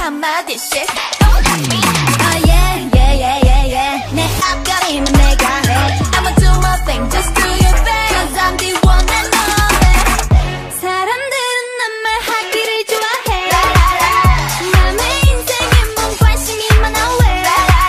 한마디씩 Oh yeah, yeah, yeah, yeah, yeah 내 앞가림은 내가 해 I'ma do my thing, just do your thing Cause I'm the one and only 사람들은 난 말하기를 좋아해 남의 인생에 뭔 관심이 많아 왜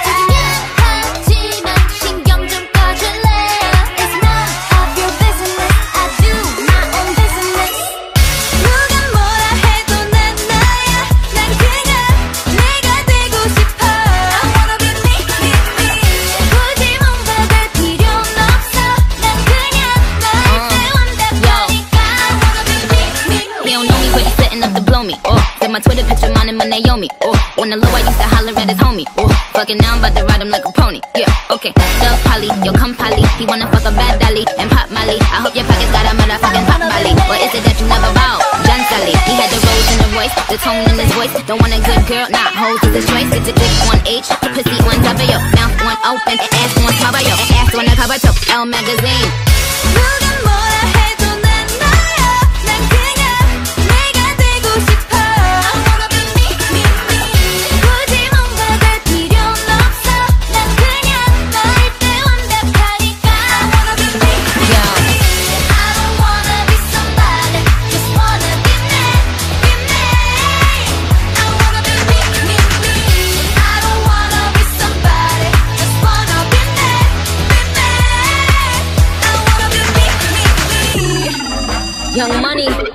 중요하지만 신경 좀 꺼줄래 It's none of your business I do my own business 누가 뭐라 해도 난 나야 난 그냥 내가 되고 싶어 I wanna be me, me, me 굳이 뭔가 될 필요는 없어 난 그냥 너일 때 완벽하니까 I wanna be me, me, me He don't know me, but he's setting up to blow me. Oh, said my Twitter picture, mine and my Naomi. Oh, on the low, I used to holler at his homie. Oh, fucking now I'm about to ride him like a pony. Yeah, okay. Love Polly, yo come Polly. He wanna fuck a bad dolly and pop Molly. I hope your pockets got a motherfucking pop Molly. Or is it that you never bow? John Sally, he had the rose in the voice, the tone in his voice. Don't want a good girl, not hoes is a choice. Get your dick on H, pussy on top of yo, mouth on open, ass on top of yo, ass on the cover top. L magazine. 누가 뭐라 해도 난 나야 난 그냥 내가 되고 싶어 I wanna be me, me, me 굳이 뭔가 될 필요는 없어 난 그냥 너일 때 완벽하니까 I wanna be me, me, Yo. me I don't wanna be somebody just wanna be me, be me I wanna be me, me, me I don't wanna be somebody just wanna be me, be me I wanna be me, me, me Young Money.